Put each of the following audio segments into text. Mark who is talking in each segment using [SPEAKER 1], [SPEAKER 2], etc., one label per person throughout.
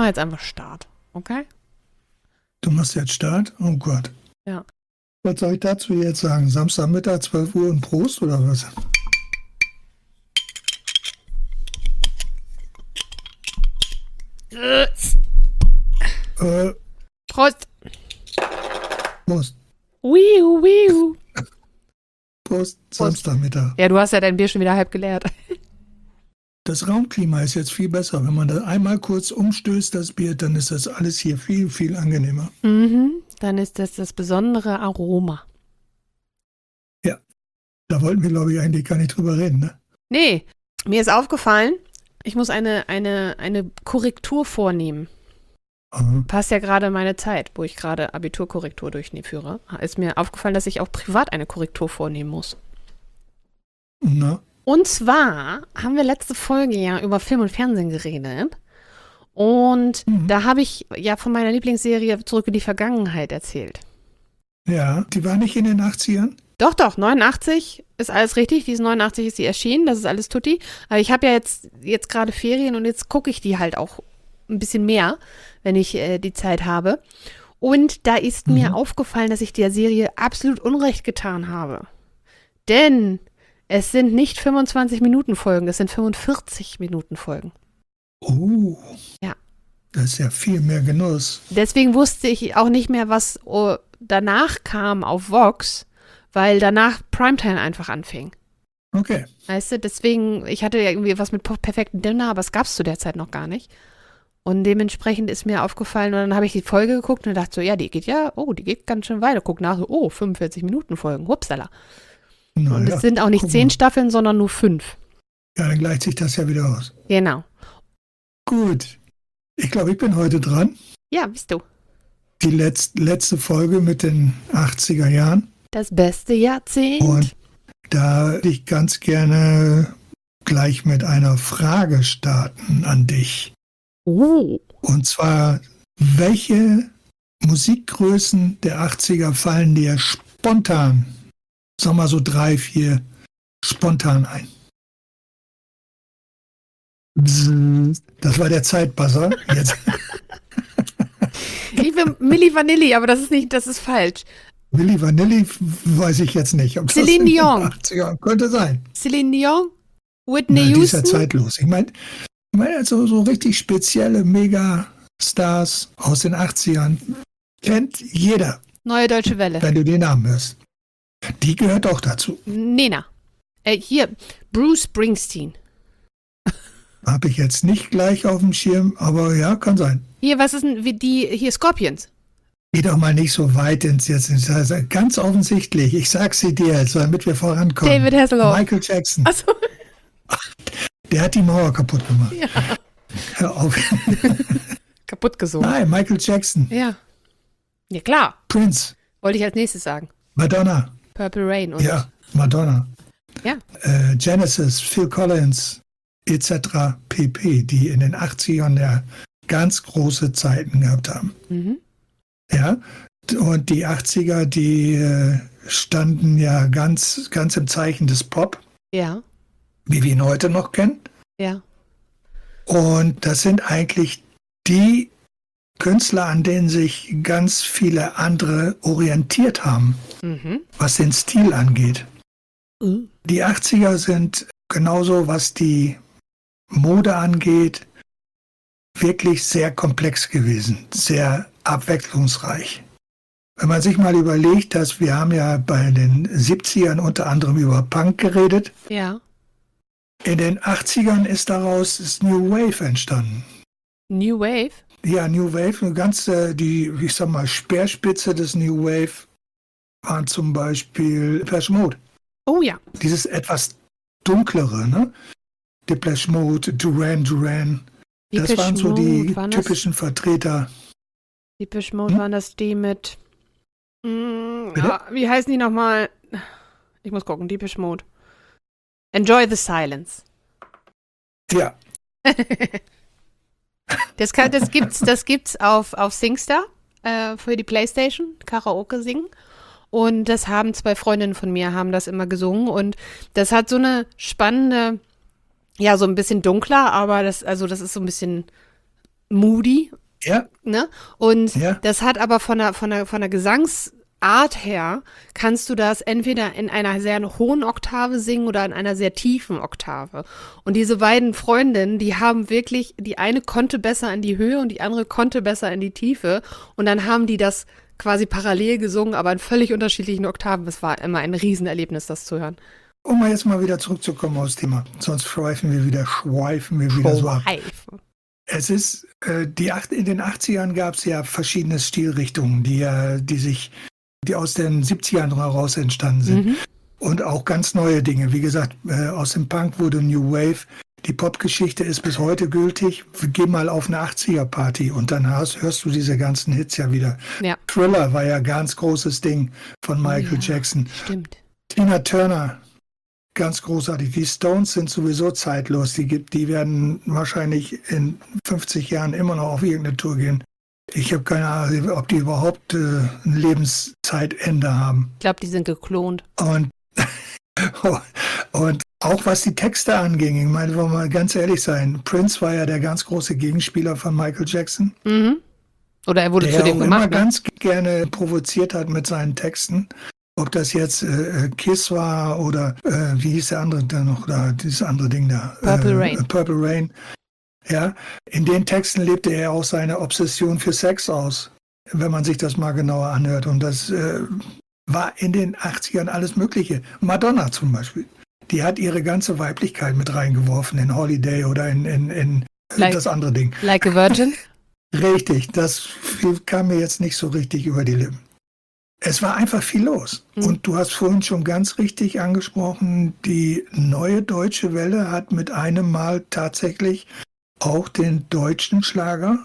[SPEAKER 1] mache jetzt einfach Start, okay?
[SPEAKER 2] Du machst jetzt Start? Oh Gott.
[SPEAKER 1] Ja.
[SPEAKER 2] Was soll ich dazu jetzt sagen? Samstagmittag, 12 Uhr und Prost oder was?
[SPEAKER 1] Prost.
[SPEAKER 2] Prost.
[SPEAKER 1] Wiu.
[SPEAKER 2] Prost, Samstagmittag.
[SPEAKER 1] Ja, du hast ja dein Bier schon wieder halb geleert.
[SPEAKER 2] Das Raumklima ist jetzt viel besser. Wenn man da einmal kurz umstößt, das Bier, dann ist das alles hier viel, viel angenehmer.
[SPEAKER 1] Dann ist das besondere Aroma.
[SPEAKER 2] Ja, da wollten wir, glaube ich, eigentlich gar nicht drüber reden, ne?
[SPEAKER 1] Nee, mir ist aufgefallen, ich muss eine Korrektur vornehmen.
[SPEAKER 2] Aha.
[SPEAKER 1] Passt ja gerade in meine Zeit, wo ich gerade Abiturkorrektur durchführe. Ist mir aufgefallen, dass ich auch privat eine Korrektur vornehmen muss.
[SPEAKER 2] Na,
[SPEAKER 1] Und zwar haben wir letzte Folge ja über Film und Fernsehen geredet. Und da habe ich ja von meiner Lieblingsserie Zurück in die Vergangenheit erzählt.
[SPEAKER 2] ja, die war nicht in den 80ern?
[SPEAKER 1] Doch, 89 ist alles richtig. Die ist 89 ist sie erschienen, das ist alles tutti. Aber ich habe ja jetzt gerade Ferien und jetzt gucke ich die halt auch ein bisschen mehr, wenn ich die Zeit habe. Und da ist mir aufgefallen, dass ich der Serie absolut Unrecht getan habe. Denn es sind nicht 25-Minuten-Folgen, es sind 45-Minuten-Folgen.
[SPEAKER 2] Oh.
[SPEAKER 1] Ja.
[SPEAKER 2] Das ist ja viel mehr Genuss.
[SPEAKER 1] Deswegen wusste ich auch nicht mehr, was danach kam auf Vox, weil danach Primetime einfach anfing.
[SPEAKER 2] Okay.
[SPEAKER 1] Weißt du, deswegen, ich hatte ja irgendwie was mit perfekten Dinner, aber es gab es zu der Zeit noch gar nicht. Und dementsprechend ist mir aufgefallen, und dann habe ich die Folge geguckt und dachte so, ja, die geht ganz schön weiter. Guck nach, so, 45-Minuten-Folgen, hupsala.
[SPEAKER 2] Na
[SPEAKER 1] Und
[SPEAKER 2] ja,
[SPEAKER 1] es sind auch nicht
[SPEAKER 2] guck
[SPEAKER 1] 10
[SPEAKER 2] mal.
[SPEAKER 1] Staffeln, sondern nur 5.
[SPEAKER 2] Ja, dann gleicht sich das ja wieder aus.
[SPEAKER 1] Genau.
[SPEAKER 2] Gut. Ich glaube, ich bin heute dran.
[SPEAKER 1] Ja, bist du.
[SPEAKER 2] Die letzte Folge mit den 80er Jahren.
[SPEAKER 1] Das beste Jahrzehnt.
[SPEAKER 2] Und da würde ich ganz gerne gleich mit einer Frage starten an dich.
[SPEAKER 1] Oh.
[SPEAKER 2] Und zwar, welche Musikgrößen der 80er fallen dir spontan, sag mal so 3, 4, spontan ein? Bzzz. Das war der Zeitbuzzer. Jetzt.
[SPEAKER 1] Liebe Milli Vanilli, aber das ist falsch.
[SPEAKER 2] Milli Vanilli weiß ich jetzt nicht. Ob
[SPEAKER 1] Celine
[SPEAKER 2] das in den
[SPEAKER 1] Dion.
[SPEAKER 2] 80er könnte sein.
[SPEAKER 1] Celine Dion? Whitney
[SPEAKER 2] Ja, die ist ja
[SPEAKER 1] Houston?
[SPEAKER 2] zeitlos. Ich meine also so richtig spezielle Megastars aus den 80ern kennt jeder,
[SPEAKER 1] Neue Deutsche Welle.
[SPEAKER 2] wenn du den Namen hörst. Die gehört auch dazu.
[SPEAKER 1] Nena. Hier, Bruce Springsteen.
[SPEAKER 2] Habe ich jetzt nicht gleich auf dem Schirm, aber ja, kann sein.
[SPEAKER 1] Hier, was ist denn hier Scorpions?
[SPEAKER 2] Geh doch mal nicht so weit ins jetzt. Also ganz offensichtlich, ich sag sie dir jetzt, damit wir vorankommen.
[SPEAKER 1] David Hasselhoff.
[SPEAKER 2] Michael Jackson.
[SPEAKER 1] Achso,
[SPEAKER 2] Der hat die Mauer kaputt gemacht.
[SPEAKER 1] ja.
[SPEAKER 2] Hör auf.
[SPEAKER 1] Kaputt gesogen.
[SPEAKER 2] Nein, Michael Jackson.
[SPEAKER 1] Ja. Ja, klar.
[SPEAKER 2] Prince.
[SPEAKER 1] Wollte ich als nächstes sagen.
[SPEAKER 2] Madonna.
[SPEAKER 1] Purple Rain und
[SPEAKER 2] Ja, Madonna.
[SPEAKER 1] ja.
[SPEAKER 2] Genesis, Phil Collins, etc. pp., die in den 80ern ja ganz große Zeiten gehabt haben. Ja, und die 80er, die standen ja ganz, ganz im Zeichen des Pop,
[SPEAKER 1] Ja.
[SPEAKER 2] wie wir ihn heute noch kennen.
[SPEAKER 1] Ja.
[SPEAKER 2] Und das sind eigentlich die Künstler, an denen sich ganz viele andere orientiert haben, was den Stil angeht. Die 80er sind genauso, was die Mode angeht, wirklich sehr komplex gewesen, sehr abwechslungsreich. Wenn man sich mal überlegt, dass wir haben ja bei den 70ern unter anderem über Punk geredet.
[SPEAKER 1] Ja.
[SPEAKER 2] In den 80ern ist New Wave entstanden.
[SPEAKER 1] New Wave?
[SPEAKER 2] Ja, New Wave, ich sag mal, Speerspitze des New Wave waren zum Beispiel Depeche Mode.
[SPEAKER 1] Oh ja.
[SPEAKER 2] Dieses etwas dunklere, ne? Depeche Mode, Duran. Das
[SPEAKER 1] Depeche
[SPEAKER 2] waren so die
[SPEAKER 1] Mode, waren das-
[SPEAKER 2] typischen Vertreter.
[SPEAKER 1] Depeche Mode waren das die mit.
[SPEAKER 2] Bitte?
[SPEAKER 1] Ja, wie heißen die nochmal? Ich muss gucken, Depeche Mode. Enjoy the Silence.
[SPEAKER 2] Ja,
[SPEAKER 1] Das gibt's auf SingStar für die Playstation, Karaoke singen. Und das haben 2 Freundinnen von mir, haben das immer gesungen. Und das hat so eine spannende, ja, so ein bisschen dunkler, aber das ist so ein bisschen moody,
[SPEAKER 2] Ja,
[SPEAKER 1] ne? Und
[SPEAKER 2] ja.
[SPEAKER 1] das hat aber von der Gesangsart her, kannst du das entweder in einer sehr hohen Oktave singen oder in einer sehr tiefen Oktave. Und diese beiden Freundinnen, die haben wirklich, die eine konnte besser in die Höhe und die andere konnte besser in die Tiefe. Und dann haben die das quasi parallel gesungen, aber in völlig unterschiedlichen Oktaven. Es war immer ein Riesenerlebnis, das zu hören.
[SPEAKER 2] Um mal jetzt mal wieder zurückzukommen aufs Thema, sonst schweifen wir wieder so ab. Es ist, in den 80ern gab es ja verschiedene Stilrichtungen, die aus den 70ern heraus entstanden sind.
[SPEAKER 1] Mhm.
[SPEAKER 2] Und auch ganz neue Dinge. Wie gesagt, aus dem Punk wurde New Wave. Die Popgeschichte ist bis heute gültig. Geh mal auf eine 80er-Party und dann hörst du diese ganzen Hits ja wieder.
[SPEAKER 1] Ja.
[SPEAKER 2] Thriller war ja ein ganz großes Ding von Michael Jackson.
[SPEAKER 1] Stimmt.
[SPEAKER 2] Tina Turner, ganz großartig. Die Stones sind sowieso zeitlos. Die werden wahrscheinlich in 50 Jahren immer noch auf irgendeine Tour gehen. Ich habe keine Ahnung, ob die überhaupt ein Lebenszeitende haben.
[SPEAKER 1] Ich glaube, die sind geklont.
[SPEAKER 2] Und auch was die Texte anging, ich meine, wollen wir mal ganz ehrlich sein, Prince war ja der ganz große Gegenspieler von Michael Jackson.
[SPEAKER 1] Mhm. Oder er wurde
[SPEAKER 2] der
[SPEAKER 1] zu dem
[SPEAKER 2] auch
[SPEAKER 1] gemacht.
[SPEAKER 2] immer ganz gerne provoziert hat mit seinen Texten. Ob das jetzt Kiss war oder wie hieß der andere da noch, dieses andere Ding da?
[SPEAKER 1] Purple Rain.
[SPEAKER 2] Purple Rain. Ja, in den Texten lebte er auch seine Obsession für Sex aus, wenn man sich das mal genauer anhört. Und das war in den 80ern alles Mögliche. Madonna zum Beispiel. Die hat ihre ganze Weiblichkeit mit reingeworfen in Holiday oder in das andere Ding.
[SPEAKER 1] Like a Virgin?
[SPEAKER 2] Richtig, das kam mir jetzt nicht so richtig über die Lippen. Es war einfach viel los.
[SPEAKER 1] Mhm.
[SPEAKER 2] Und du hast vorhin schon ganz richtig angesprochen, die neue deutsche Welle hat mit einem Mal tatsächlich auch den deutschen Schlager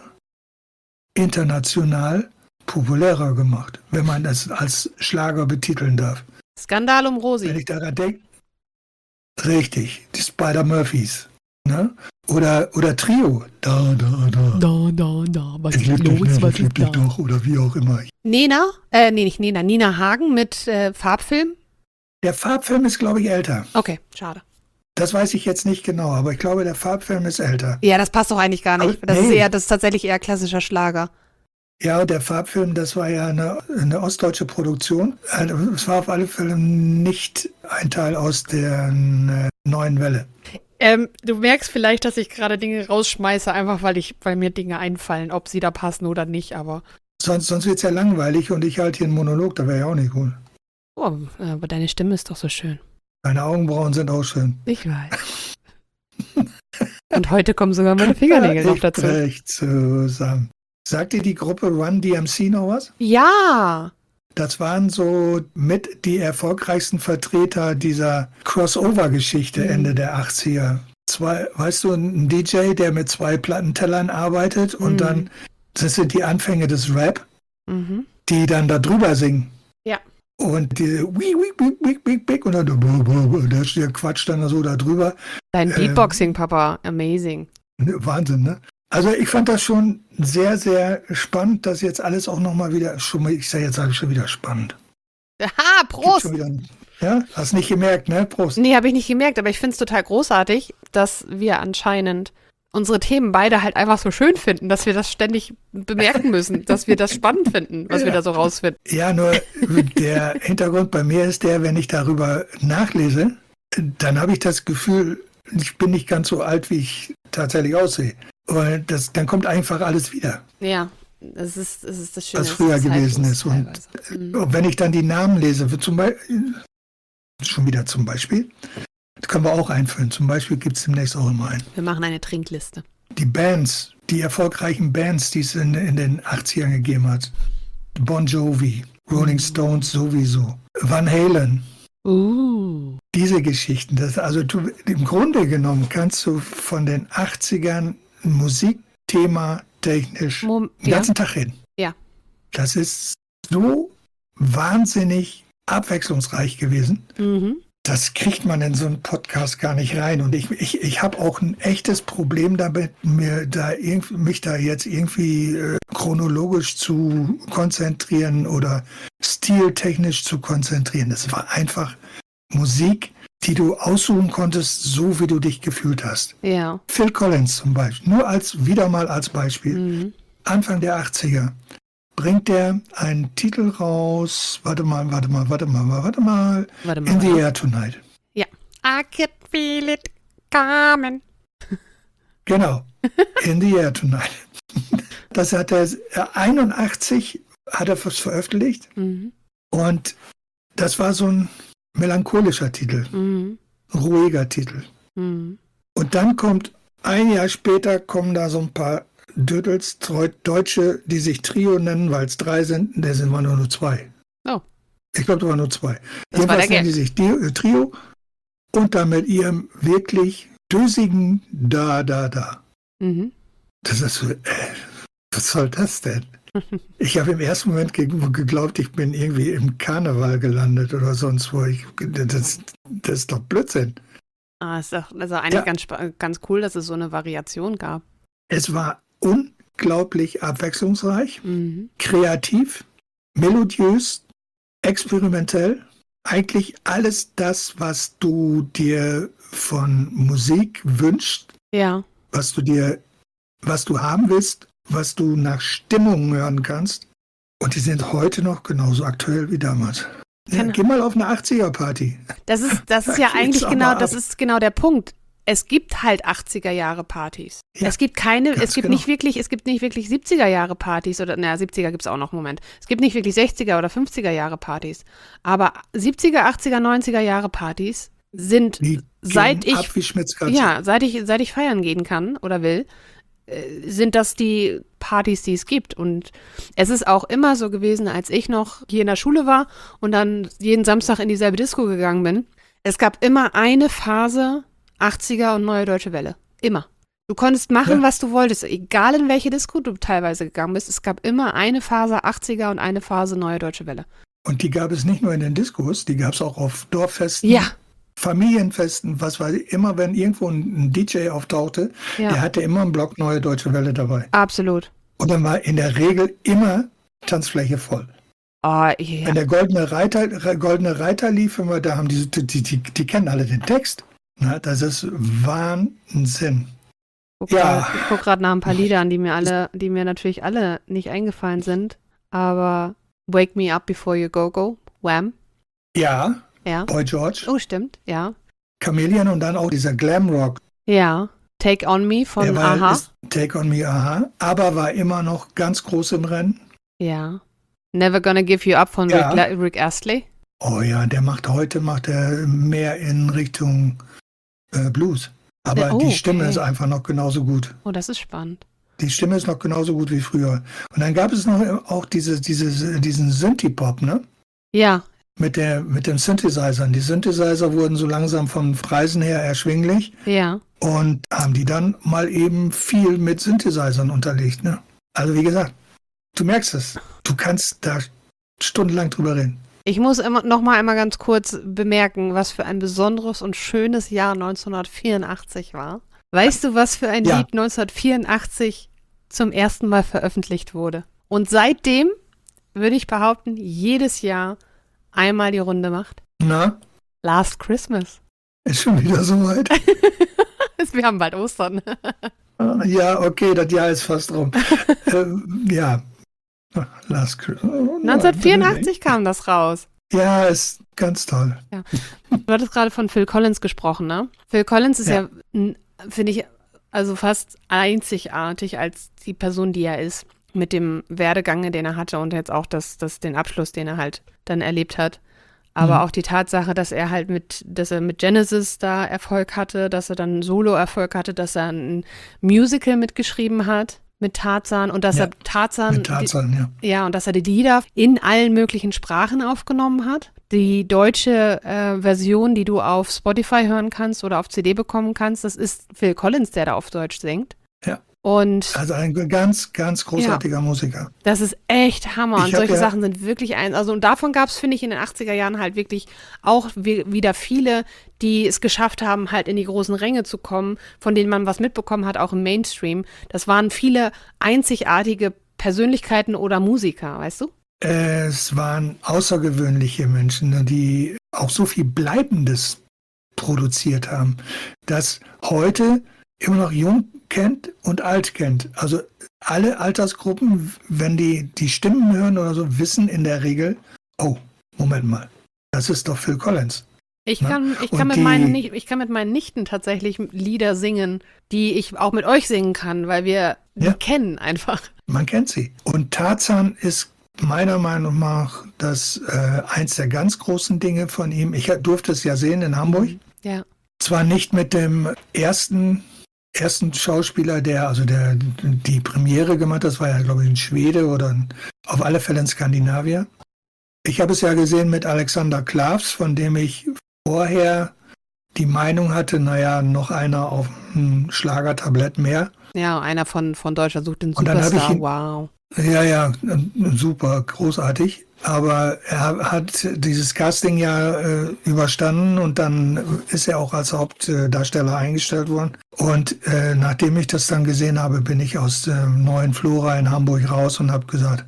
[SPEAKER 2] international populärer gemacht, wenn man das als Schlager betiteln darf.
[SPEAKER 1] Skandal um
[SPEAKER 2] Wenn
[SPEAKER 1] Rosi.
[SPEAKER 2] ich daran denke, richtig, die Spider-Murphys, ne? Oder Trio, da,
[SPEAKER 1] Was
[SPEAKER 2] ich lieb dich nicht, ich lieb dich doch, oder wie auch immer.
[SPEAKER 1] Nena, nicht Nena, Nina Hagen mit Farbfilm.
[SPEAKER 2] Der Farbfilm ist, glaube ich, älter.
[SPEAKER 1] Okay, schade.
[SPEAKER 2] Das weiß ich jetzt nicht genau, aber ich glaube, der Farbfilm ist älter.
[SPEAKER 1] Ja, das passt doch eigentlich gar nicht.
[SPEAKER 2] Aber,
[SPEAKER 1] Das ist tatsächlich eher klassischer Schlager.
[SPEAKER 2] Ja, der Farbfilm, das war ja eine ostdeutsche Produktion. Es war auf alle Fälle nicht ein Teil aus der neuen Welle.
[SPEAKER 1] Du merkst vielleicht, dass ich gerade Dinge rausschmeiße, einfach weil mir Dinge einfallen, ob sie da passen oder nicht, aber.
[SPEAKER 2] Sonst wird es ja langweilig und ich halte hier einen Monolog, da wäre ja auch nicht cool.
[SPEAKER 1] Oh, aber deine Stimme ist doch so schön.
[SPEAKER 2] Deine Augenbrauen sind auch schön.
[SPEAKER 1] Ich weiß. Und heute kommen sogar meine Fingernägel noch dazu.
[SPEAKER 2] Recht zusammen. Sagt dir die Gruppe Run DMC noch was?
[SPEAKER 1] Ja.
[SPEAKER 2] Das waren so mit die erfolgreichsten Vertreter dieser Crossover-Geschichte Ende der 80er. Weißt du, ein DJ, der mit 2 Plattentellern arbeitet und dann, das sind die Anfänge des Rap, die dann da drüber singen.
[SPEAKER 1] Ja.
[SPEAKER 2] Und die und dann der Quatsch dann so da drüber.
[SPEAKER 1] Dein Beatboxing, Papa, amazing.
[SPEAKER 2] Wahnsinn, ne? Also ich fand das schon sehr, sehr spannend, dass jetzt alles auch nochmal wieder, ich sage jetzt schon wieder spannend.
[SPEAKER 1] Aha, Prost!
[SPEAKER 2] Schon wieder, ja, hast nicht gemerkt, ne? Prost.
[SPEAKER 1] Nee, habe ich nicht gemerkt, aber ich finde es total großartig, dass wir anscheinend unsere Themen beide halt einfach so schön finden, dass wir das ständig bemerken müssen, dass wir das spannend finden, was wir da so rausfinden.
[SPEAKER 2] Ja, nur der Hintergrund bei mir ist der, wenn ich darüber nachlese, dann habe ich das Gefühl, ich bin nicht ganz so alt, wie ich tatsächlich aussehe. Und dann kommt einfach alles wieder.
[SPEAKER 1] Ja, das ist das Schöne.
[SPEAKER 2] Was früher gewesen ist. Und wenn ich dann die Namen lese, zum Beispiel, das können wir auch einfüllen. Zum Beispiel gibt es demnächst auch immer einen.
[SPEAKER 1] Wir machen eine Trinkliste.
[SPEAKER 2] Die Bands, die erfolgreichen Bands, die es in den 80ern gegeben hat. Bon Jovi, Rolling Stones sowieso, Van Halen. Diese Geschichten. Im Grunde genommen kannst du von den 80ern Musikthema technisch den ganzen Tag reden.
[SPEAKER 1] Ja.
[SPEAKER 2] Das ist so wahnsinnig abwechslungsreich gewesen. Das kriegt man in so einen Podcast gar nicht rein. Und ich habe auch ein echtes Problem damit, mich da jetzt irgendwie chronologisch zu konzentrieren oder stiltechnisch zu konzentrieren. Das war einfach Musik, die du aussuchen konntest, so wie du dich gefühlt hast.
[SPEAKER 1] Ja.
[SPEAKER 2] Phil Collins zum Beispiel, wieder mal als Beispiel. Anfang der 80er bringt er einen Titel raus, warte mal. In the Air Tonight.
[SPEAKER 1] Ja. I can feel it coming.
[SPEAKER 2] Genau, In the Air Tonight. Das hat er 81 hat er was veröffentlicht und das war so ein melancholischer Titel, ruhiger Titel. Und dann kommt, ein Jahr später kommen da so ein paar Dödels, Deutsche, die sich Trio nennen, weil es 3 sind, da sind wir nur 2.
[SPEAKER 1] Oh.
[SPEAKER 2] Ich glaube, da waren nur 2.
[SPEAKER 1] Das war der
[SPEAKER 2] Jedenfalls nennen die sich Trio und dann mit ihrem wirklich dösigen Da. Das ist so, was soll das denn? Ich habe im ersten Moment geglaubt, ich bin irgendwie im Karneval gelandet oder sonst wo. Das ist doch Blödsinn.
[SPEAKER 1] Ist doch eigentlich ganz cool, dass es so eine Variation gab.
[SPEAKER 2] Es war unglaublich abwechslungsreich, kreativ, melodiös, experimentell. Eigentlich alles das, was du dir von Musik wünschst,
[SPEAKER 1] ja.
[SPEAKER 2] was du haben willst, was du nach Stimmung hören kannst. Und die sind heute noch genauso aktuell wie damals. Ja, geh mal auf eine 80er-Party.
[SPEAKER 1] Das ist ja eigentlich genau der Punkt. Es gibt halt 80er-Jahre-Partys.
[SPEAKER 2] Ja,
[SPEAKER 1] es gibt nicht wirklich 70er-Jahre-Partys oder, 70er gibt es auch noch, Moment. Es gibt nicht wirklich 60er- oder 50er-Jahre-Partys. Aber 70er, 80er, 90er-Jahre-Partys sind, seit ich feiern gehen kann oder will, sind das die Partys, die es gibt. Und es ist auch immer so gewesen, als ich noch hier in der Schule war und dann jeden Samstag in dieselbe Disco gegangen bin. Es gab immer eine Phase 80er und Neue Deutsche Welle. Immer. Du konntest machen, was du wolltest, egal in welche Disco du teilweise gegangen bist. Es gab immer eine Phase 80er und eine Phase Neue Deutsche Welle.
[SPEAKER 2] Und die gab es nicht nur in den Diskos, die gab es auch auf Dorffesten.
[SPEAKER 1] Ja.
[SPEAKER 2] Familienfesten, was weiß ich, immer wenn irgendwo ein DJ auftauchte, der hatte immer einen Block Neue Deutsche Welle dabei.
[SPEAKER 1] Absolut.
[SPEAKER 2] Und dann war in der Regel immer Tanzfläche voll.
[SPEAKER 1] Oh, ja.
[SPEAKER 2] Wenn der Goldene Reiter lief, da haben die kennen alle den Text. Na, das ist Wahnsinn.
[SPEAKER 1] Ich gucke gerade nach ein paar Liedern, die mir natürlich alle nicht eingefallen sind. Aber Wake Me Up Before You Go, Wham.
[SPEAKER 2] Ja.
[SPEAKER 1] Ja.
[SPEAKER 2] Boy George.
[SPEAKER 1] Oh, stimmt, ja.
[SPEAKER 2] Chameleon und dann auch dieser Glamrock.
[SPEAKER 1] Ja. Take On Me von Aha.
[SPEAKER 2] Take On Me, Aha. Aber war immer noch ganz groß im Rennen.
[SPEAKER 1] Ja. Never Gonna Give You Up von Rick Astley.
[SPEAKER 2] Oh ja, heute macht er mehr in Richtung Blues. Aber die Stimme ist einfach noch genauso gut.
[SPEAKER 1] Oh, das ist spannend.
[SPEAKER 2] Die Stimme ist noch genauso gut wie früher. Und dann gab es noch auch diesen Synthie-Pop, ne?
[SPEAKER 1] Ja.
[SPEAKER 2] Mit den Synthesizern. Die Synthesizer wurden so langsam vom Preisen her erschwinglich.
[SPEAKER 1] Ja.
[SPEAKER 2] Und haben die dann mal eben viel mit Synthesizern unterlegt, ne? Also wie gesagt, du merkst es. Du kannst da stundenlang drüber reden.
[SPEAKER 1] Ich muss noch mal einmal ganz kurz bemerken, was für ein besonderes und schönes Jahr 1984 war. Weißt du, was für ein Lied 1984 zum ersten Mal veröffentlicht wurde? Und seitdem, würde ich behaupten, jedes Jahr einmal die Runde macht?
[SPEAKER 2] Na?
[SPEAKER 1] Last Christmas.
[SPEAKER 2] Ist schon wieder soweit.
[SPEAKER 1] Wir haben bald Ostern.
[SPEAKER 2] Ja, okay, das Jahr ist fast rum. Ja. Last Christmas.
[SPEAKER 1] 1984 kam das raus.
[SPEAKER 2] Ja, ist ganz toll.
[SPEAKER 1] Ja. Du hattest gerade von Phil Collins gesprochen, ne? Phil Collins ist ja finde ich, also fast einzigartig als die Person, die er ist. Mit dem Werdegang, den er hatte und jetzt auch den Abschluss, den er halt dann erlebt hat. Aber auch die Tatsache, dass er mit Genesis da Erfolg hatte, dass er dann Solo-Erfolg hatte, dass er ein Musical mitgeschrieben hat mit Tarzan und dass er Tarzan, und dass er die Lieder in allen möglichen Sprachen aufgenommen hat. Die deutsche Version, die du auf Spotify hören kannst oder auf CD bekommen kannst, das ist Phil Collins, der da auf Deutsch singt.
[SPEAKER 2] Ja.
[SPEAKER 1] Und
[SPEAKER 2] also ein ganz, ganz großartiger Musiker.
[SPEAKER 1] Das ist echt Hammer. Und solche Sachen sind wirklich und davon gab es, finde ich, in den 80er Jahren halt wirklich auch wieder viele, die es geschafft haben, halt in die großen Ränge zu kommen, von denen man was mitbekommen hat, auch im Mainstream. Das waren viele einzigartige Persönlichkeiten oder Musiker, weißt du?
[SPEAKER 2] Es waren außergewöhnliche Menschen, die auch so viel Bleibendes produziert haben, das heute immer noch jung kennt und alt kennt. Also alle Altersgruppen, wenn die Stimmen hören oder so, wissen in der Regel, oh, Moment mal, das ist doch Phil Collins.
[SPEAKER 1] Ich kann mit meinen Nichten tatsächlich Lieder singen, die ich auch mit euch singen kann, weil wir die kennen einfach.
[SPEAKER 2] Man kennt sie. Und Tarzan ist meiner Meinung nach eins der ganz großen Dinge von ihm. Ich durfte es ja sehen in Hamburg.
[SPEAKER 1] Ja.
[SPEAKER 2] Zwar nicht mit dem ersten Schauspieler, der die Premiere gemacht hat, das war ja, glaube ich, ein Schwede oder auf alle Fälle ein Skandinavier. Ich habe es ja gesehen mit Alexander Klavs, von dem ich vorher die Meinung hatte, naja, noch einer auf ein Schlagertablett mehr.
[SPEAKER 1] Ja, einer von Deutschland sucht den
[SPEAKER 2] Und dann
[SPEAKER 1] Superstar, wow.
[SPEAKER 2] Ja, super, großartig. Aber er hat dieses Casting ja überstanden und dann ist er auch als Hauptdarsteller eingestellt worden. Und nachdem ich das dann gesehen habe, bin ich aus der neuen Flora in Hamburg raus und habe gesagt,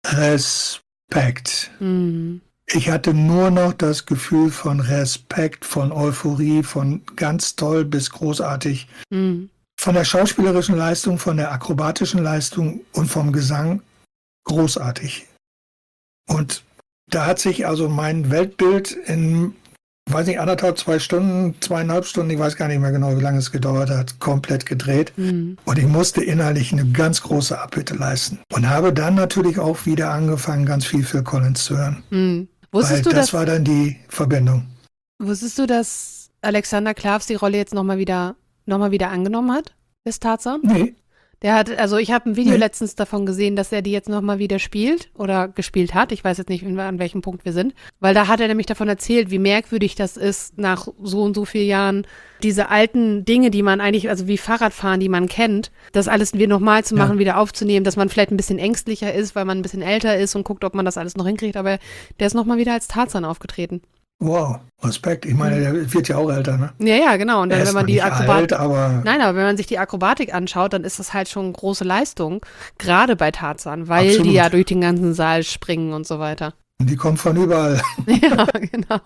[SPEAKER 2] Respekt.
[SPEAKER 1] Mhm.
[SPEAKER 2] Ich hatte nur noch das Gefühl von Respekt, von Euphorie, von ganz toll bis großartig.
[SPEAKER 1] Mhm.
[SPEAKER 2] Von der schauspielerischen Leistung, von der akrobatischen Leistung und vom Gesang großartig. Und da hat sich also mein Weltbild in, weiß nicht, 2 Stunden, 2,5 Stunden, ich weiß gar nicht mehr genau, wie lange es gedauert hat, komplett gedreht.
[SPEAKER 1] Mhm.
[SPEAKER 2] Und ich musste innerlich eine ganz große Abbitte leisten. Und habe dann natürlich auch wieder angefangen, ganz viel Phil Collins zu hören.
[SPEAKER 1] Mhm.
[SPEAKER 2] Weil das war dann die Verbindung.
[SPEAKER 1] Wusstest du, dass Alexander Klavs die Rolle jetzt nochmal wieder angenommen hat? Des Tarzan?
[SPEAKER 2] Nee.
[SPEAKER 1] Ich habe ein Video letztens davon gesehen, dass er die jetzt nochmal wieder spielt oder gespielt hat. Ich weiß jetzt nicht, an welchem Punkt wir sind. Weil da hat er nämlich davon erzählt, wie merkwürdig das ist, nach so und so vielen Jahren diese alten Dinge, die man eigentlich, also wie Fahrradfahren, die man kennt, das alles wieder nochmal zu machen, wieder aufzunehmen, dass man vielleicht ein bisschen ängstlicher ist, weil man ein bisschen älter ist und guckt, ob man das alles noch hinkriegt. Aber der ist nochmal wieder als Tarzan aufgetreten.
[SPEAKER 2] Wow, Respekt. Ich meine, der wird ja auch älter, ne?
[SPEAKER 1] Ja, genau. Und dann, wenn man die Akrobatik.
[SPEAKER 2] Aber
[SPEAKER 1] Nein, aber wenn man sich die Akrobatik anschaut, dann ist das halt schon eine große Leistung. Gerade bei Tarzan, weil
[SPEAKER 2] Absolut.
[SPEAKER 1] die ja durch den ganzen Saal springen und so weiter.
[SPEAKER 2] die kommen von überall.
[SPEAKER 1] Ja, genau.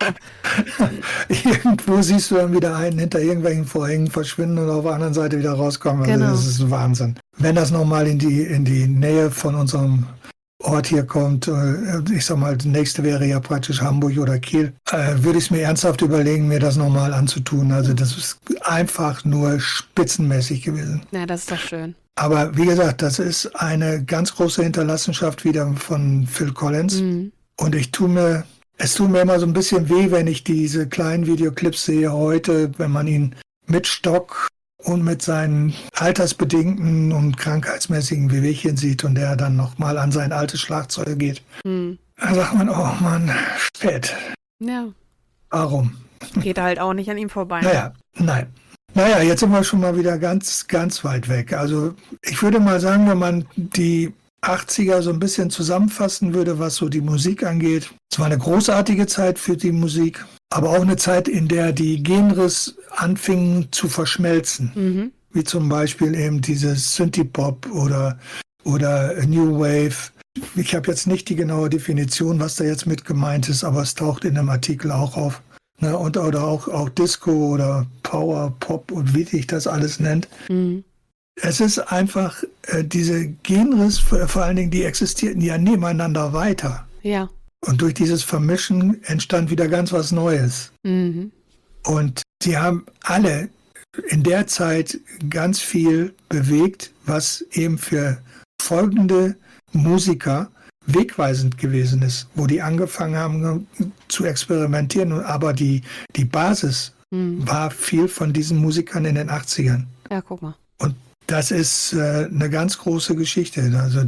[SPEAKER 2] Irgendwo siehst du dann wieder einen hinter irgendwelchen Vorhängen verschwinden und auf der anderen Seite wieder rauskommen. Also
[SPEAKER 1] Genau.
[SPEAKER 2] Das ist Wahnsinn. Wenn das nochmal in die Nähe von unserem Ort hier kommt, ich sag mal, das nächste wäre ja praktisch Hamburg oder Kiel, würde ich es mir ernsthaft überlegen, mir das nochmal anzutun. Also das ist einfach nur spitzenmäßig gewesen.
[SPEAKER 1] Ja, das ist doch schön.
[SPEAKER 2] Aber wie gesagt, das ist eine ganz große Hinterlassenschaft wieder von Phil Collins.
[SPEAKER 1] Mhm.
[SPEAKER 2] Und es tut mir immer so ein bisschen weh, wenn ich diese kleinen Videoclips sehe heute, wenn man ihn mit Stock und mit seinen altersbedingten und krankheitsmäßigen Wehwehchen sieht und der dann nochmal an sein altes Schlagzeug geht.
[SPEAKER 1] Mhm.
[SPEAKER 2] Da sagt man, oh Mann, spät.
[SPEAKER 1] Ja.
[SPEAKER 2] Warum?
[SPEAKER 1] Geht halt auch nicht an ihm vorbei.
[SPEAKER 2] Nein. Naja, jetzt sind wir schon mal wieder ganz, ganz weit weg. Also ich würde mal sagen, wenn man die 80er so ein bisschen zusammenfassen würde, was so die Musik angeht. Es war eine großartige Zeit für die Musik, aber auch eine Zeit, in der die Genres anfingen zu verschmelzen.
[SPEAKER 1] Mhm.
[SPEAKER 2] Wie zum Beispiel eben dieses Synthie-Pop oder New Wave. Ich habe jetzt nicht die genaue Definition, was da jetzt mit gemeint ist, aber es taucht in dem Artikel auch auf. Ne? Oder auch Disco oder Power, Pop und wie sich das alles nennt.
[SPEAKER 1] Mhm.
[SPEAKER 2] Es ist einfach, diese Genres, vor allen Dingen, die existierten ja nebeneinander weiter.
[SPEAKER 1] Ja.
[SPEAKER 2] Und durch dieses Vermischen entstand wieder ganz was Neues.
[SPEAKER 1] Mhm.
[SPEAKER 2] Und sie haben alle in der Zeit ganz viel bewegt, was eben für folgende Musiker wegweisend gewesen ist, wo die angefangen haben zu experimentieren. Aber die Basis war viel von diesen Musikern in den 80ern.
[SPEAKER 1] Ja, guck mal.
[SPEAKER 2] Und das ist eine ganz große Geschichte. Also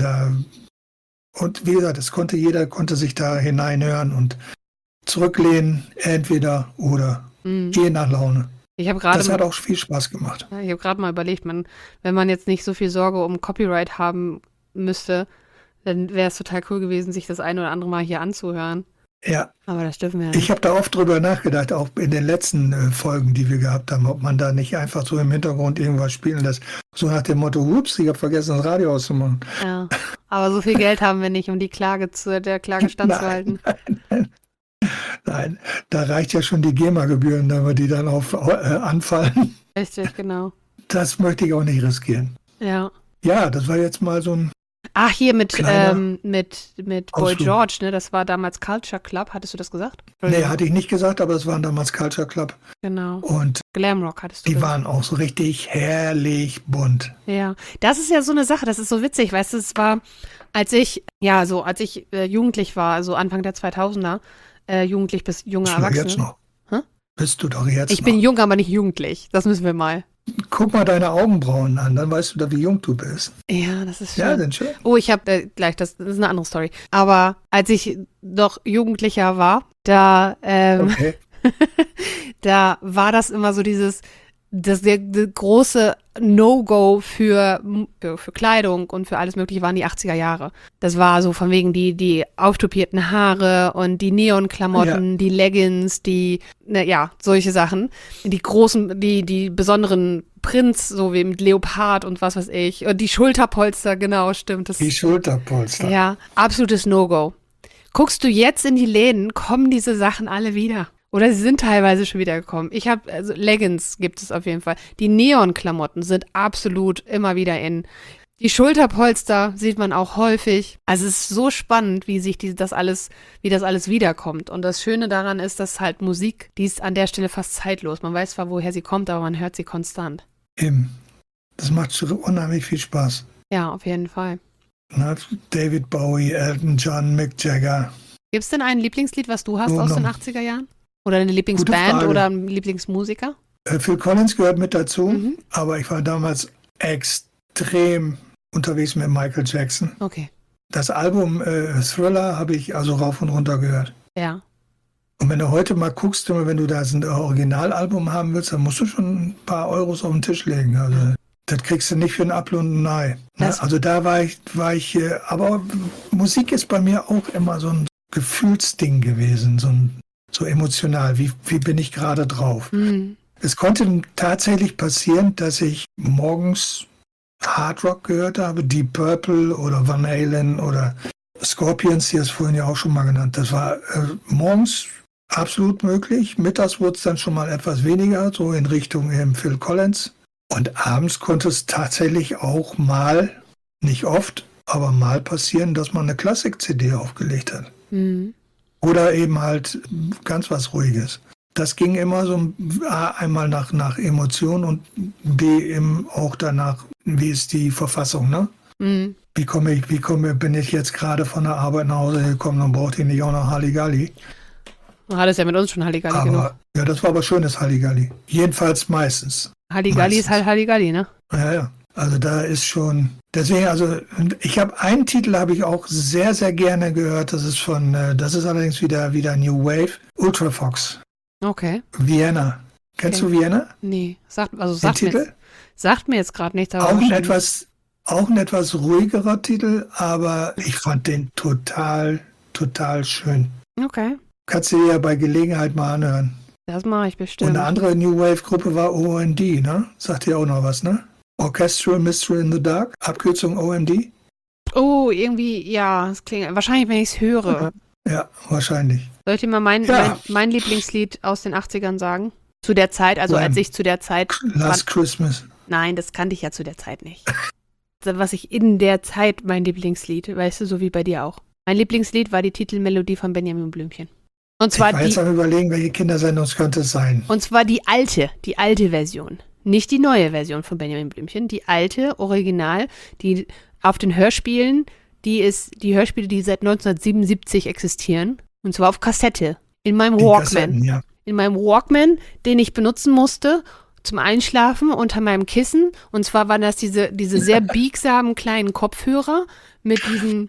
[SPEAKER 2] und wie gesagt, jeder konnte sich da hineinhören und zurücklehnen, entweder oder, je nach Laune. Das hat auch viel Spaß gemacht.
[SPEAKER 1] Ich habe gerade mal überlegt, wenn man jetzt nicht so viel Sorge um Copyright haben müsste, dann wäre es total cool gewesen, sich das ein oder andere Mal hier anzuhören.
[SPEAKER 2] Ja.
[SPEAKER 1] Aber das dürfen wir ja nicht.
[SPEAKER 2] Ich habe da oft drüber nachgedacht, auch in den letzten Folgen, die wir gehabt haben, ob man da nicht einfach so im Hintergrund irgendwas spielen lässt. So nach dem Motto, ups, ich habe vergessen, das Radio auszumachen.
[SPEAKER 1] Ja, aber so viel Geld haben wir nicht, um der Klage standzuhalten.
[SPEAKER 2] Nein, da reicht ja schon die GEMA-Gebühren, damit die dann anfallen.
[SPEAKER 1] Richtig, genau.
[SPEAKER 2] Das möchte ich auch nicht riskieren.
[SPEAKER 1] Ja.
[SPEAKER 2] Ja, das war jetzt mal so ein
[SPEAKER 1] Ach, hier mit
[SPEAKER 2] kleiner
[SPEAKER 1] Boy
[SPEAKER 2] Ausflug.
[SPEAKER 1] George, ne? Das war damals Culture Club. Hattest du das gesagt?
[SPEAKER 2] Nee, hatte ich nicht gesagt, aber es waren damals Culture Club.
[SPEAKER 1] Genau.
[SPEAKER 2] Und
[SPEAKER 1] Glamrock hattest du
[SPEAKER 2] die
[SPEAKER 1] gesagt.
[SPEAKER 2] waren auch so richtig herrlich bunt.
[SPEAKER 1] Ja, das ist ja so eine Sache, das ist so witzig, weißt du, es war, als ich jugendlich war, also Anfang der 2000er, jugendlich bis junge
[SPEAKER 2] Bist du doch
[SPEAKER 1] Erwachsene.
[SPEAKER 2] jetzt noch.
[SPEAKER 1] Hä?
[SPEAKER 2] Bist du doch jetzt
[SPEAKER 1] Ich
[SPEAKER 2] noch.
[SPEAKER 1] bin jung, aber nicht jugendlich, das müssen wir mal.
[SPEAKER 2] Guck mal deine Augenbrauen an, dann weißt du da, wie jung du bist.
[SPEAKER 1] Ja, das ist schön.
[SPEAKER 2] Ja, sind schön.
[SPEAKER 1] Oh, ich habe gleich, das ist eine andere Story. Aber als ich noch Jugendlicher war, da,
[SPEAKER 2] Okay.
[SPEAKER 1] da war das immer so der große No-Go für Kleidung und für alles Mögliche waren die 80er Jahre. Das war so von wegen die auftupierten Haare und die Neonklamotten, die Leggings, solche Sachen. Die großen, die besonderen Prints, so wie mit Leopard und was weiß ich. Und die Schulterpolster, genau, stimmt.
[SPEAKER 2] Die Schulterpolster.
[SPEAKER 1] Ja, absolutes No-Go. Guckst du jetzt in die Läden, kommen diese Sachen alle wieder. Oder sie sind teilweise schon wieder gekommen. Also Leggings gibt es auf jeden Fall. Die Neon-Klamotten sind absolut immer wieder in. Die Schulterpolster sieht man auch häufig. Also es ist so spannend, wie das alles wiederkommt. Und das Schöne daran ist, dass halt Musik, die ist an der Stelle fast zeitlos. Man weiß zwar, woher sie kommt, aber man hört sie konstant.
[SPEAKER 2] Eben. Das macht so unheimlich viel Spaß.
[SPEAKER 1] Ja, auf jeden Fall.
[SPEAKER 2] Na, David Bowie, Elton John, Mick Jagger.
[SPEAKER 1] Gibt es denn ein Lieblingslied, was du hast
[SPEAKER 2] Oh,
[SPEAKER 1] aus
[SPEAKER 2] no.
[SPEAKER 1] den 80er Jahren? Oder eine Lieblingsband
[SPEAKER 2] Frage.
[SPEAKER 1] oder ein Lieblingsmusiker?
[SPEAKER 2] Phil Collins gehört mit dazu,
[SPEAKER 1] Mhm.
[SPEAKER 2] aber ich war damals extrem unterwegs mit Michael Jackson.
[SPEAKER 1] Okay,
[SPEAKER 2] Das Album Thriller habe ich also rauf und runter gehört.
[SPEAKER 1] ja.
[SPEAKER 2] Und wenn du heute mal guckst, wenn du da ein Originalalbum haben willst, dann musst du schon ein paar Euros auf den Tisch legen. Also das kriegst du nicht für ein Apfel und ein Ei. Ne? Also da war ich, aber Musik ist bei mir auch immer so ein Gefühlsding gewesen, so emotional. Wie bin ich gerade drauf?
[SPEAKER 1] Mhm.
[SPEAKER 2] Es konnte tatsächlich passieren, dass ich morgens Hard Rock gehört habe, Deep Purple oder Van Halen oder Scorpions, die hast du vorhin ja auch schon mal genannt. Das war morgens absolut möglich. Mittags wurde es dann schon mal etwas weniger, so in Richtung Phil Collins. Und abends konnte es tatsächlich auch mal, nicht oft, aber mal passieren, dass man eine Klassik-CD aufgelegt hat.
[SPEAKER 1] Mhm.
[SPEAKER 2] Oder eben halt ganz was Ruhiges. Das ging immer so einmal nach Emotion und B eben auch danach, wie ist die Verfassung, ne?
[SPEAKER 1] Mhm.
[SPEAKER 2] Bin ich jetzt gerade von der Arbeit nach Hause gekommen, dann brauchte ich nicht auch noch Halligalli.
[SPEAKER 1] Du hattest ja mit uns schon Halligalli genug.
[SPEAKER 2] Aber ja, das war aber schönes Halligalli. Jedenfalls meistens.
[SPEAKER 1] Halligalli ist halt Halligalli, ne?
[SPEAKER 2] Ja. Also da ist schon, deswegen, also ich habe einen Titel, habe ich auch sehr, sehr gerne gehört. Das ist das ist allerdings wieder New Wave, Ultrafox,
[SPEAKER 1] Okay.
[SPEAKER 2] Vienna. Kennst du Vienna?
[SPEAKER 1] Nee,
[SPEAKER 2] Den
[SPEAKER 1] sagt
[SPEAKER 2] Titel?
[SPEAKER 1] mir jetzt gerade nichts. Aber
[SPEAKER 2] Auch ein
[SPEAKER 1] wahrscheinlich-
[SPEAKER 2] etwas ruhigerer Titel, aber ich fand den total, total schön.
[SPEAKER 1] Okay,
[SPEAKER 2] Kannst du dir ja bei Gelegenheit mal anhören.
[SPEAKER 1] das mache ich
[SPEAKER 2] Und
[SPEAKER 1] bestimmt.
[SPEAKER 2] eine andere New Wave Gruppe war OMD, ne? Sagt dir auch noch was, ne? Orchestral Mystery in the Dark, Abkürzung OMD?
[SPEAKER 1] Oh, irgendwie, ja, es klingt, wahrscheinlich, wenn ich es höre.
[SPEAKER 2] Ja, wahrscheinlich.
[SPEAKER 1] Soll ich dir mal mein Lieblingslied aus den 80ern sagen? Zu der Zeit, also als ich zu der Zeit...
[SPEAKER 2] Last Christmas.
[SPEAKER 1] Nein, das kannte ich ja zu der Zeit nicht. Was ich in der Zeit mein Lieblingslied, weißt du, so wie bei dir auch. Mein Lieblingslied war die Titelmelodie von Benjamin Blümchen. Und zwar
[SPEAKER 2] Ich war jetzt am Überlegen, welche Kindersendung es könnte sein.
[SPEAKER 1] Und zwar die alte Version. Nicht die neue Version von Benjamin Blümchen, die alte, Original, die auf den Hörspielen, die Hörspiele, die seit 1977 existieren. Und zwar auf Kassette. In meinem
[SPEAKER 2] Die
[SPEAKER 1] Walkman.
[SPEAKER 2] Kassetten, ja.
[SPEAKER 1] In meinem Walkman, den ich benutzen musste zum Einschlafen unter meinem Kissen. Und zwar waren das diese sehr biegsamen kleinen Kopfhörer mit diesem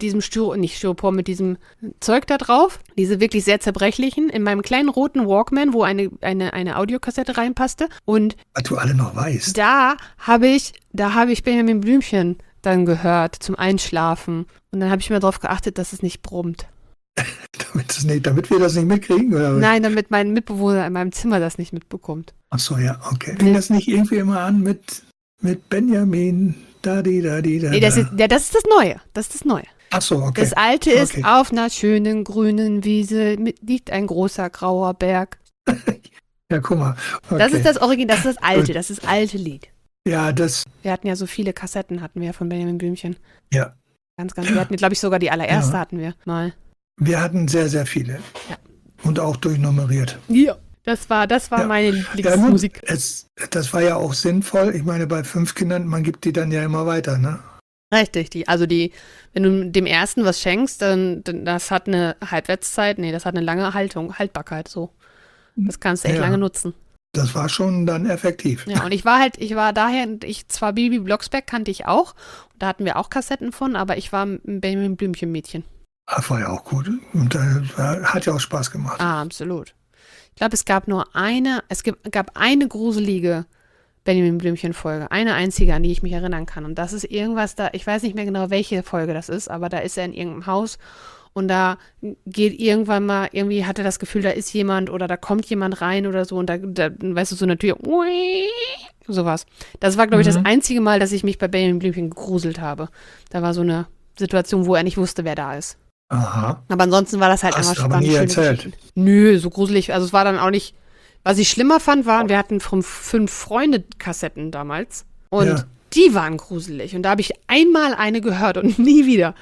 [SPEAKER 1] mit diesem Zeug da drauf, diese wirklich sehr zerbrechlichen, in meinem kleinen roten Walkman, wo eine Audiokassette reinpasste. Und
[SPEAKER 2] Was du alle noch weißt.
[SPEAKER 1] da habe ich Benjamin Blümchen dann gehört zum Einschlafen. Und dann habe ich mir darauf geachtet, dass es nicht brummt.
[SPEAKER 2] Damit wir das nicht mitkriegen, oder was?
[SPEAKER 1] Nein, damit mein Mitbewohner in meinem Zimmer das nicht mitbekommt.
[SPEAKER 2] Ach so, ja, okay. Fing das nicht irgendwie immer an mit Benjamin, da.
[SPEAKER 1] Nee, das ist das Neue. Das ist das Neue.
[SPEAKER 2] Ach so, okay.
[SPEAKER 1] Das alte ist,
[SPEAKER 2] Okay.
[SPEAKER 1] auf einer schönen grünen Wiese liegt ein großer grauer Berg.
[SPEAKER 2] Ja, guck mal. Okay.
[SPEAKER 1] Das ist das Original, das ist das alte,
[SPEAKER 2] Gut.
[SPEAKER 1] das ist das alte Lied.
[SPEAKER 2] Ja,
[SPEAKER 1] Wir hatten ja so viele Kassetten, hatten wir von Benjamin Blümchen.
[SPEAKER 2] ja.
[SPEAKER 1] Wir hatten, glaube ich, sogar die allererste
[SPEAKER 2] Ja.
[SPEAKER 1] hatten wir mal.
[SPEAKER 2] Wir hatten sehr, sehr viele.
[SPEAKER 1] Ja.
[SPEAKER 2] Und auch durchnummeriert.
[SPEAKER 1] Ja. Das war
[SPEAKER 2] Ja.
[SPEAKER 1] meine
[SPEAKER 2] Ja,
[SPEAKER 1] Lieblingsmusik.
[SPEAKER 2] gut, das war ja auch sinnvoll. Ich meine, bei 5 Kindern, man gibt die dann ja immer weiter, ne?
[SPEAKER 1] Richtig, wenn du dem ersten was schenkst, dann das hat eine Halbwertszeit, das hat eine lange Haltbarkeit, so. Das kannst du echt
[SPEAKER 2] Ja.
[SPEAKER 1] lange nutzen.
[SPEAKER 2] Das war schon dann effektiv.
[SPEAKER 1] Ja, und zwar Bibi Blocksberg kannte ich auch, da hatten wir auch Kassetten von, aber ich war ein Benjamin Blümchen-Mädchen.
[SPEAKER 2] Das war ja auch gut. Und hat ja auch Spaß gemacht.
[SPEAKER 1] Ah, absolut. Ich glaube, es gab eine gruselige Benjamin Blümchen-Folge, eine einzige, an die ich mich erinnern kann. Und das ist irgendwas da, ich weiß nicht mehr genau, welche Folge das ist, aber da ist er in irgendeinem Haus und da geht irgendwann mal, irgendwie hat er das Gefühl, da ist jemand oder da kommt jemand rein oder so und da weißt du, so eine Tür, sowas. Das war, glaube ich, das einzige Mal, dass ich mich bei Benjamin Blümchen gegruselt habe. Da war so eine Situation, wo er nicht wusste, wer da ist.
[SPEAKER 2] Aha.
[SPEAKER 1] Aber ansonsten war das halt
[SPEAKER 2] Hast
[SPEAKER 1] einfach
[SPEAKER 2] du aber
[SPEAKER 1] waren
[SPEAKER 2] nie
[SPEAKER 1] schöne
[SPEAKER 2] erzählt.
[SPEAKER 1] Geschichten. Nö, so gruselig. Also es war dann auch nicht. Was ich schlimmer fand, wir hatten von 5 Freunde Kassetten damals. Und
[SPEAKER 2] Ja.
[SPEAKER 1] die waren gruselig. Und da habe ich einmal eine gehört und nie wieder.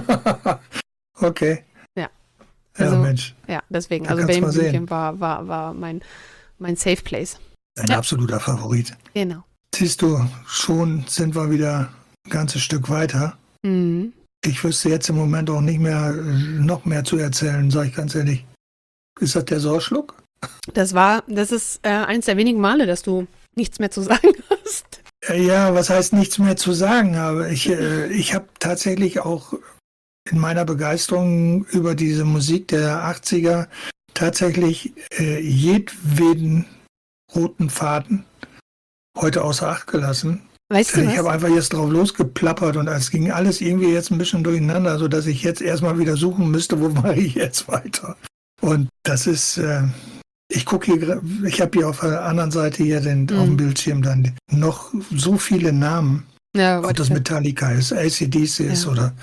[SPEAKER 2] Okay.
[SPEAKER 1] Ja.
[SPEAKER 2] Ja,
[SPEAKER 1] Also,
[SPEAKER 2] Mensch.
[SPEAKER 1] Ja, deswegen.
[SPEAKER 2] Da
[SPEAKER 1] Also
[SPEAKER 2] kannst du
[SPEAKER 1] Benjamin
[SPEAKER 2] mal
[SPEAKER 1] Blümchen war mein Safe Place.
[SPEAKER 2] Ein
[SPEAKER 1] Ja.
[SPEAKER 2] absoluter Favorit.
[SPEAKER 1] Genau.
[SPEAKER 2] Siehst du, schon sind wir wieder ein ganzes Stück weiter.
[SPEAKER 1] Mhm.
[SPEAKER 2] Ich wüsste jetzt im Moment auch nicht mehr, noch mehr zu erzählen, sage ich ganz ehrlich. Ist das der Sorschluck?
[SPEAKER 1] Das ist eins der wenigen Male, dass du nichts mehr zu sagen hast.
[SPEAKER 2] Ja, was heißt nichts mehr zu sagen, aber ich habe tatsächlich auch in meiner Begeisterung über diese Musik der 80er tatsächlich jedweden roten Faden heute außer Acht gelassen.
[SPEAKER 1] Weißt du
[SPEAKER 2] Ich
[SPEAKER 1] was?
[SPEAKER 2] habe einfach jetzt drauf losgeplappert und es ging alles irgendwie jetzt ein bisschen durcheinander, sodass ich jetzt erstmal wieder suchen müsste, wo mache ich jetzt weiter. Und das ist, ich gucke hier, ich habe hier auf der anderen Seite hier auf dem Bildschirm dann noch so viele Namen,
[SPEAKER 1] Ja,
[SPEAKER 2] ob das Metallica ist, AC/DC ist
[SPEAKER 1] Ja.
[SPEAKER 2] oder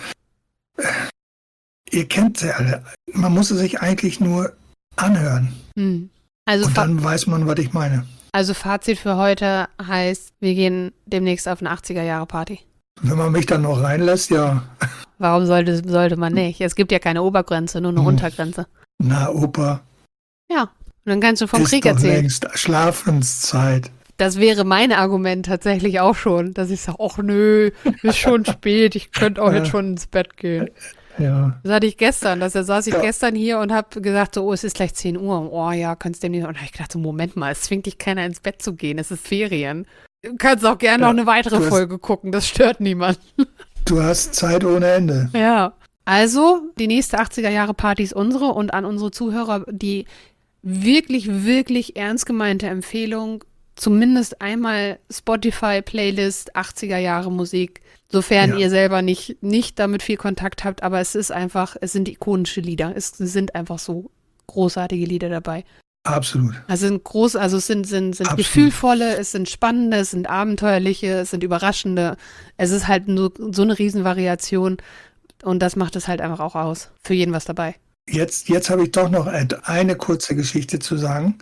[SPEAKER 2] ihr kennt sie alle. Man muss es sich eigentlich nur anhören
[SPEAKER 1] Also,
[SPEAKER 2] und dann weiß man, was ich meine.
[SPEAKER 1] Also Fazit für heute heißt, wir gehen demnächst auf eine 80er-Jahre-Party.
[SPEAKER 2] Wenn man mich dann noch reinlässt, ja,
[SPEAKER 1] Warum sollte man nicht? Es gibt ja keine Obergrenze, nur eine Untergrenze.
[SPEAKER 2] na Opa,
[SPEAKER 1] Ja, und dann kannst du vom
[SPEAKER 2] ist
[SPEAKER 1] Krieg
[SPEAKER 2] doch
[SPEAKER 1] erzählen.
[SPEAKER 2] längst Schlafenszeit.
[SPEAKER 1] Das wäre mein Argument tatsächlich auch schon, dass ich sage, ach nö, ist schon spät, ich könnte auch jetzt schon ins Bett gehen.
[SPEAKER 2] Ja,
[SPEAKER 1] Das hatte ich gestern, saß ich
[SPEAKER 2] Ja.
[SPEAKER 1] gestern hier und habe gesagt, so, oh, es ist gleich 10 Uhr. Oh ja, könntest du dem nicht. Und dann habe ich gedacht, so, Moment mal, es zwingt dich keiner ins Bett zu gehen, es ist Ferien. Du kannst auch gerne
[SPEAKER 2] Ja,
[SPEAKER 1] noch eine weitere
[SPEAKER 2] du hast-
[SPEAKER 1] Folge gucken, das stört niemand.
[SPEAKER 2] du hast Zeit ohne Ende.
[SPEAKER 1] Ja. Also, die nächste 80er-Jahre-Party ist unsere und an unsere Zuhörer die wirklich, wirklich ernst gemeinte Empfehlung, zumindest einmal Spotify-Playlist 80er-Jahre-Musik, sofern
[SPEAKER 2] Ja.
[SPEAKER 1] ihr selber nicht damit viel Kontakt habt, aber es sind ikonische Lieder. Es sind einfach so großartige Lieder dabei.
[SPEAKER 2] Absolut.
[SPEAKER 1] Also es sind
[SPEAKER 2] Absolut.
[SPEAKER 1] gefühlvolle, es sind spannende, es sind abenteuerliche, es sind überraschende. Es ist halt nur so eine Riesenvariation und das macht es halt einfach auch aus. Für jeden was dabei.
[SPEAKER 2] Jetzt habe ich doch noch eine kurze Geschichte zu sagen.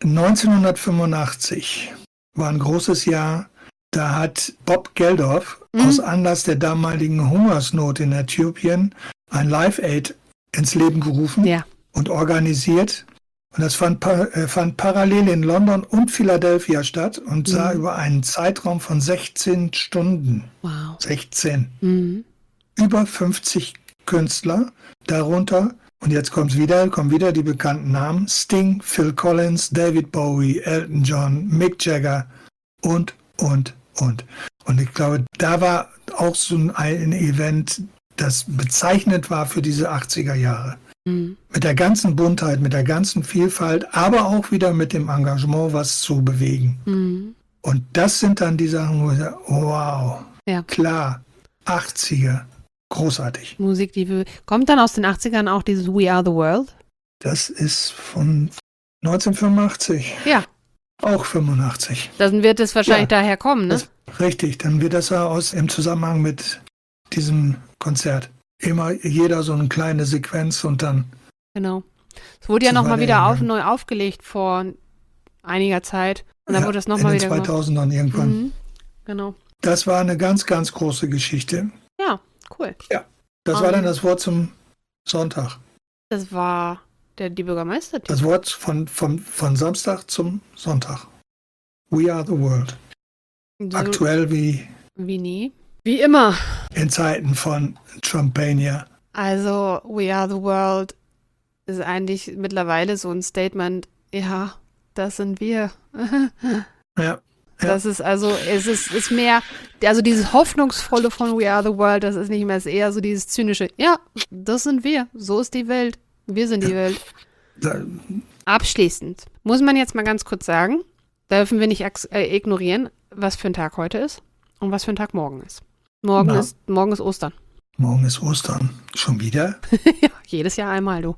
[SPEAKER 2] 1985 war ein großes Jahr. Da hat Bob Geldof aus Anlass der damaligen Hungersnot in Äthiopien ein Live-Aid ins Leben gerufen
[SPEAKER 1] Ja.
[SPEAKER 2] und organisiert. Und das fand parallel in London und Philadelphia statt und sah über einen Zeitraum von 16 Stunden.
[SPEAKER 1] Wow.
[SPEAKER 2] 16.
[SPEAKER 1] Mhm.
[SPEAKER 2] Über 50 Künstler, darunter, und jetzt kommen wieder die bekannten Namen, Sting, Phil Collins, David Bowie, Elton John, Mick Jagger und. Und ich glaube, da war auch so ein Event, das bezeichnend war für diese 80er Jahre.
[SPEAKER 1] Mhm.
[SPEAKER 2] Mit der ganzen Buntheit, mit der ganzen Vielfalt, aber auch wieder mit dem Engagement, was zu bewegen.
[SPEAKER 1] Mhm.
[SPEAKER 2] Und das sind dann die Sachen, wo ich sage, wow,
[SPEAKER 1] Ja.
[SPEAKER 2] klar, 80er, großartig.
[SPEAKER 1] Musik, kommt dann aus den 80ern auch dieses We Are the World?
[SPEAKER 2] Das ist von 1985,
[SPEAKER 1] Ja,
[SPEAKER 2] auch 85.
[SPEAKER 1] dann wird es wahrscheinlich
[SPEAKER 2] Ja.
[SPEAKER 1] daher kommen, ne?
[SPEAKER 2] Richtig, dann wird das ja im Zusammenhang mit diesem Konzert. immer jeder so eine kleine Sequenz und dann.
[SPEAKER 1] Genau. Es wurde ja
[SPEAKER 2] So
[SPEAKER 1] nochmal
[SPEAKER 2] war
[SPEAKER 1] wieder
[SPEAKER 2] der,
[SPEAKER 1] neu aufgelegt vor einiger Zeit. Und dann
[SPEAKER 2] ja,
[SPEAKER 1] wurde das
[SPEAKER 2] in
[SPEAKER 1] nochmal
[SPEAKER 2] den
[SPEAKER 1] wieder gemacht.
[SPEAKER 2] 2000ern irgendwann.
[SPEAKER 1] Mhm. Genau.
[SPEAKER 2] Das war eine ganz, ganz große Geschichte.
[SPEAKER 1] Ja, cool.
[SPEAKER 2] Das war dann das Wort zum Sonntag.
[SPEAKER 1] Das war die Bürgermeister.
[SPEAKER 2] Das Wort von Samstag zum Sonntag. We are the world.
[SPEAKER 1] So,
[SPEAKER 2] Aktuell wie
[SPEAKER 1] wie nie. Wie immer.
[SPEAKER 2] in Zeiten von Trumpania.
[SPEAKER 1] Also, We are the world ist eigentlich mittlerweile so ein Statement. Ja, das sind wir.
[SPEAKER 2] Ja.
[SPEAKER 1] Das ist also, es ist mehr, also dieses Hoffnungsvolle von We are the world, das ist nicht mehr, es ist eher so dieses zynische, ja, das sind wir, so ist die Welt, wir sind die Welt. Abschließend muss man jetzt mal ganz kurz sagen, dürfen wir nicht ignorieren, was für ein Tag heute ist und was für ein Tag morgen ist. Morgen ist Ostern.
[SPEAKER 2] Morgen ist Ostern. Schon wieder?
[SPEAKER 1] Ja, jedes Jahr einmal, du.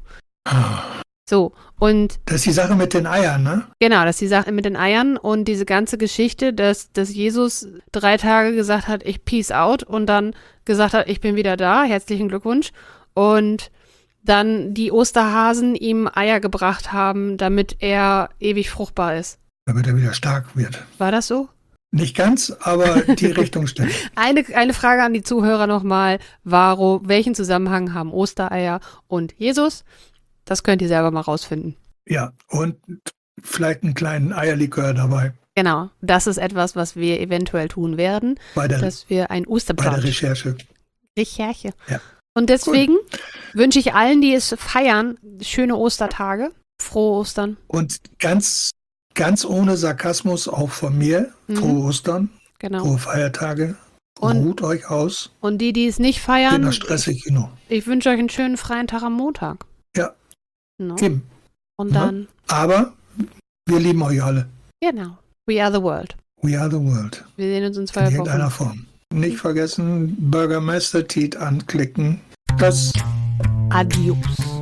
[SPEAKER 1] So, und
[SPEAKER 2] Das ist die Sache mit den Eiern, ne?
[SPEAKER 1] genau, das ist die Sache mit den Eiern und diese ganze Geschichte, dass Jesus 3 Tage gesagt hat, ich peace out und dann gesagt hat, ich bin wieder da, herzlichen Glückwunsch. Und dann die Osterhasen ihm Eier gebracht haben, damit er ewig fruchtbar ist.
[SPEAKER 2] Damit er wieder stark wird.
[SPEAKER 1] War das so?
[SPEAKER 2] Nicht ganz, aber die Richtung stimmt.
[SPEAKER 1] Eine Frage an die Zuhörer nochmal. Welchen Zusammenhang haben Ostereier und Jesus? Das könnt ihr selber mal rausfinden.
[SPEAKER 2] Ja, und vielleicht einen kleinen Eierlikör dabei.
[SPEAKER 1] Genau, das ist etwas, was wir eventuell tun werden, dass wir ein
[SPEAKER 2] Bei der
[SPEAKER 1] Osterbrunch.
[SPEAKER 2] Recherche.
[SPEAKER 1] Recherche.
[SPEAKER 2] Ja.
[SPEAKER 1] Und deswegen wünsche ich allen, die es feiern, schöne Ostertage, frohe Ostern.
[SPEAKER 2] Und ganz, ganz ohne Sarkasmus auch von mir, frohe Ostern,
[SPEAKER 1] Genau.
[SPEAKER 2] frohe Feiertage.
[SPEAKER 1] Und-
[SPEAKER 2] Ruht euch aus.
[SPEAKER 1] Und die es nicht
[SPEAKER 2] Geht
[SPEAKER 1] feiern,
[SPEAKER 2] noch stressig genug.
[SPEAKER 1] ich wünsche euch einen schönen freien Tag am Montag.
[SPEAKER 2] Ja.
[SPEAKER 1] No?
[SPEAKER 2] Eben.
[SPEAKER 1] Und
[SPEAKER 2] Ja.
[SPEAKER 1] dann,
[SPEAKER 2] Aber wir lieben euch alle.
[SPEAKER 1] genau, we are the world.
[SPEAKER 2] We are the world.
[SPEAKER 1] Wir sehen uns in
[SPEAKER 2] In
[SPEAKER 1] 2
[SPEAKER 2] irgendeiner
[SPEAKER 1] Wochen.
[SPEAKER 2] Form. Nicht vergessen, Bürgermeister Tiet anklicken. Das
[SPEAKER 1] Adios.